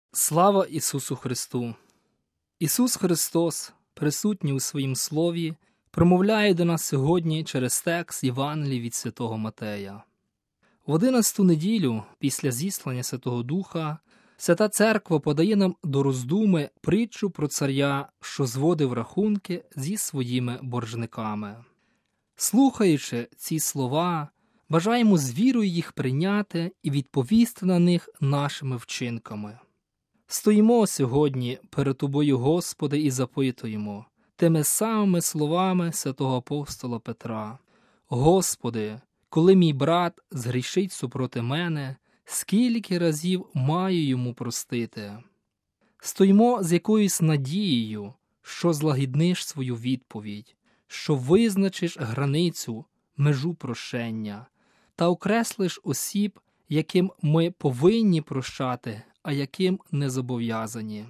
Слава Ісусу Христу! Ісус Христос, присутній у Своїм Слові, промовляє до нас сьогодні через текст Євангелії від Святого Матея. В 11-ту неділю, після зіслання Святого Духа, Свята Церква подає нам до роздуми притчу про царя, що зводив рахунки зі своїми боржниками. Слухаючи ці слова, бажаємо з вірою їх прийняти і відповісти на них нашими вчинками. Стоїмо сьогодні перед Тобою, Господи, і запитуємо тими самими словами святого апостола Петра: «Господи, коли мій брат згрішить супроти мене, скільки разів маю йому простити?» Стоїмо з якоюсь надією, що злагідниш свою відповідь, що визначиш границю, межу прощення та окреслиш осіб, яким ми повинні прощати, а яким не зобов'язані.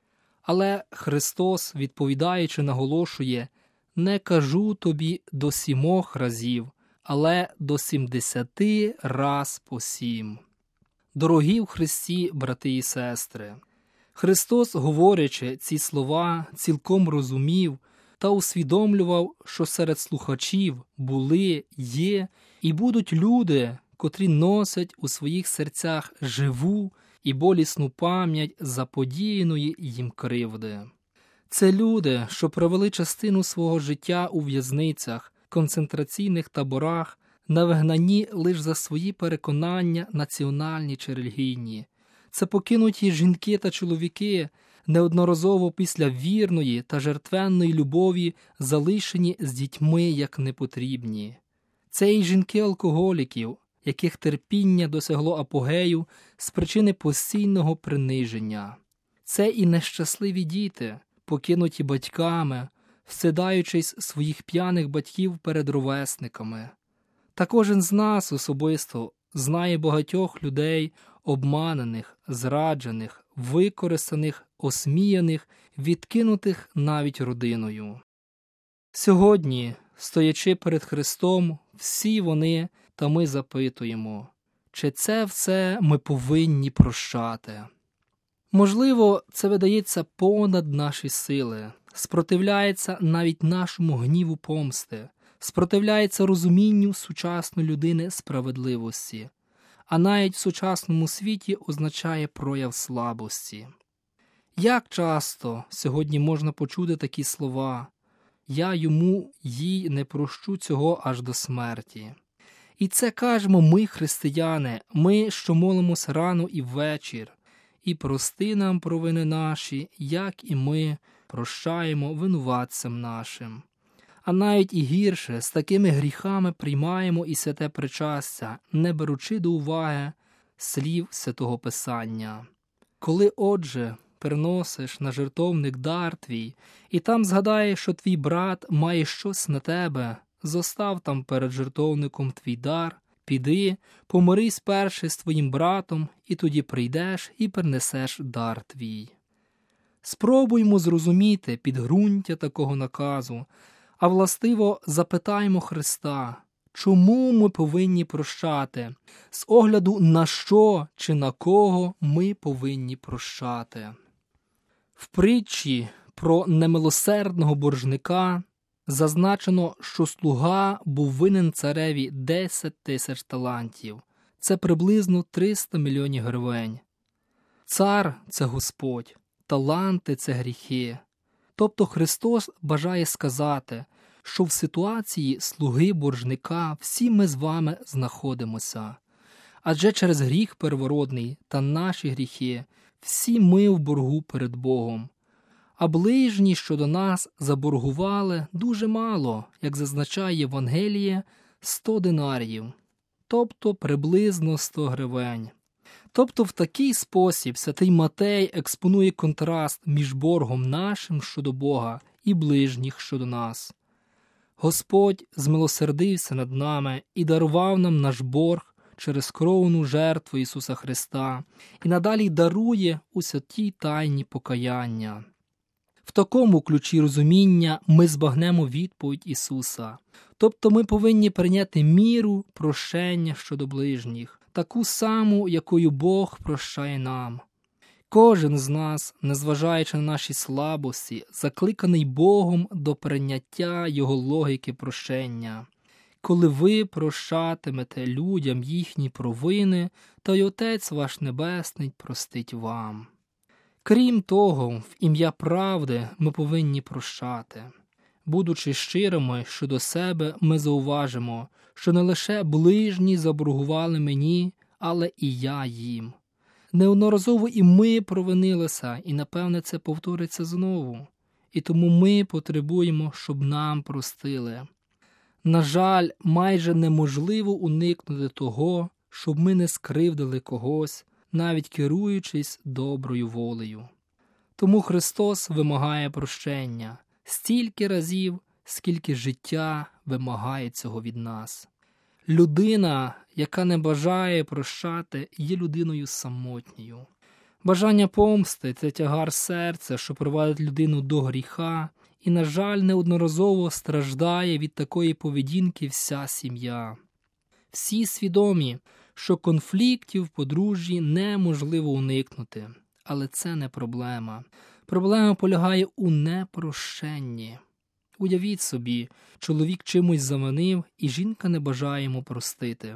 Але Христос, відповідаючи, наголошує: «Не кажу тобі до 7 разів, але до 70 раз по 7». Дорогі в Христі, брати і сестри, Христос, говорячи ці слова, цілком розумів та усвідомлював, що серед слухачів були, є і будуть люди, котрі носять у своїх серцях живу і болісну пам'ять заподіяної їм кривди. Це люди, що провели частину свого життя у в'язницях, концентраційних таборах, на вигнанні лише за свої переконання національні чи релігійні. Це покинуті жінки та чоловіки, неодноразово після вірної та жертвенної любові залишені з дітьми як непотрібні. Це і жінки-алкоголіків, яких терпіння досягло апогею з причини постійного приниження. Це і нещасливі діти, покинуті батьками, встидаючись своїх п'яних батьків перед ровесниками. Та кожен з нас особисто знає багатьох людей, обманених, зраджених, використаних, осміяних, відкинутих навіть родиною. Сьогодні, стоячи перед Христом, всі вони та ми запитуємо, чи це все ми повинні прощати? Можливо, це видається понад наші сили, спротивляється навіть нашому гніву помсти, спротивляється розумінню сучасної людини справедливості, а навіть в сучасному світі означає прояв слабості. Як часто сьогодні можна почути такі слова: «Я йому, їй не прощу цього аж до смерті». І це кажемо ми, християни, ми, що молимось рано і ввечір, і прости нам провини наші, як і ми прощаємо винуватцям нашим. А навіть і гірше, з такими гріхами приймаємо і святе причастя, не беручи до уваги слів Святого Писання. Коли, отже, приносиш на жертовник дар твій, і там згадаєш, що твій брат має щось на тебе, зостав там перед жертовником твій дар, піди, помирись перше з твоїм братом, і тоді прийдеш і принесеш дар твій. Спробуймо зрозуміти підґрунтя такого наказу, а властиво запитаємо Христа, чому ми повинні прощати, з огляду на що чи на кого ми повинні прощати. В притчі про немилосердного боржника зазначено, що слуга був винен цареві 10 тисяч талантів. Це приблизно 300 мільйонів гривень. Цар – це Господь, таланти – це гріхи. Тобто Христос бажає сказати, що в ситуації слуги-боржника всі ми з вами знаходимося. Адже через гріх первородний та наші гріхи всі ми в боргу перед Богом. А ближні щодо нас заборгували дуже мало, як зазначає Євангеліє, 100 динаріїв, тобто приблизно 100 гривень. Тобто в такий спосіб святий Матей експонує контраст між боргом нашим щодо Бога і ближніх щодо нас. Господь змилосердився над нами і дарував нам наш борг через кровну жертву Ісуса Христа і надалі дарує у святій тайні покаяння. В такому ключі розуміння ми збагнемо відповідь Ісуса. Тобто ми повинні прийняти міру прощення щодо ближніх, таку саму, якою Бог прощає нам. Кожен з нас, незважаючи на наші слабості, закликаний Богом до прийняття Його логіки прощення. Коли ви прощатимете людям їхні провини, то й Отець ваш Небесний простить вам. Крім того, в ім'я правди ми повинні прощати. Будучи щирими щодо себе, ми зауважимо, що не лише ближні заборгували мені, але і я їм. Неодноразово і ми провинилися, і, напевне, це повториться знову. І тому ми потребуємо, щоб нам простили. На жаль, майже неможливо уникнути того, щоб ми не скривдили когось, навіть керуючись доброю волею. Тому Христос вимагає прощення стільки разів, скільки життя вимагає цього від нас. Людина, яка не бажає прощати, є людиною самотньою. Бажання помсти – це тягар серця, що приводить людину до гріха, і, на жаль, неодноразово страждає від такої поведінки вся сім'я. Всі свідомі, що конфліктів в подружжі неможливо уникнути, але це не проблема. Проблема полягає у непрощенні. Уявіть собі, чоловік чимось завинив, і жінка не бажає йому простити.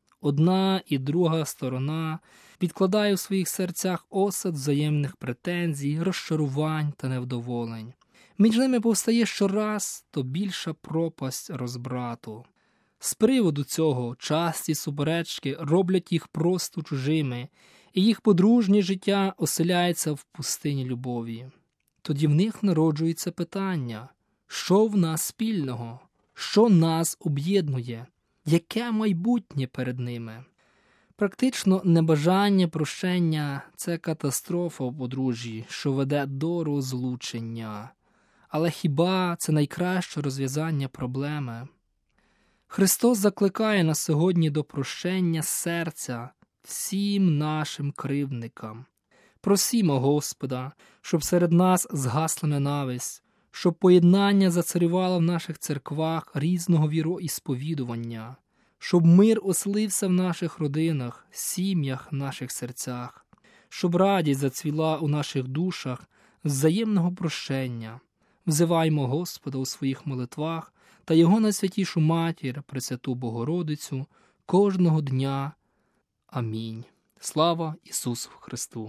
Одна і друга сторона відкладає в своїх серцях осад взаємних претензій, розчарувань та невдоволень. Між ними повстає щораз то більша пропасть розбрату. З приводу цього часті суперечки роблять їх просто чужими, і їх подружнє життя оселяється в пустині любові. Тоді в них народжується питання: що в нас спільного? Що нас об'єднує? Яке майбутнє перед ними? Практично небажання прощення – це катастрофа у подружжі, що веде до розлучення. Але хіба це найкраще розв'язання проблеми? Христос закликає нас сьогодні до прощення серця всім нашим кривдникам. Просімо Господа, щоб серед нас згасла ненависть, щоб поєднання зацарювало в наших церквах різного віроісповідування, щоб мир оселився в наших родинах, сім'ях, наших серцях, щоб радість зацвіла у наших душах з взаємного прощення. Взиваймо Господа у своїх молитвах та Його найсвятішу Матір, Пресвяту Богородицю, кожного дня. Амінь. Слава Ісусу Христу!